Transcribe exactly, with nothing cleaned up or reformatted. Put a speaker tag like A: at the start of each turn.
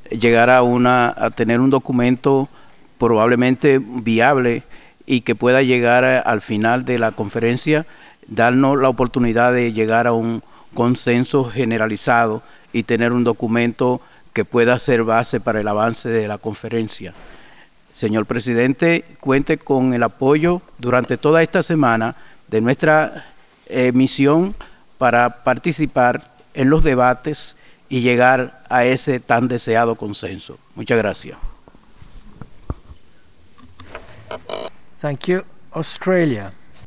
A: llegar a, una, a tener un documento probablemente viable y que pueda llegar a, al final de la conferencia, darnos la oportunidad de llegar a un consenso generalizado y tener un documento que pueda ser base para el avance de la conferencia. Señor presidente, cuente con el apoyo durante toda esta semana de nuestra eh, misión para participar en los debates y llegar a ese tan deseado consenso. Muchas gracias.
B: Thank you, Australia.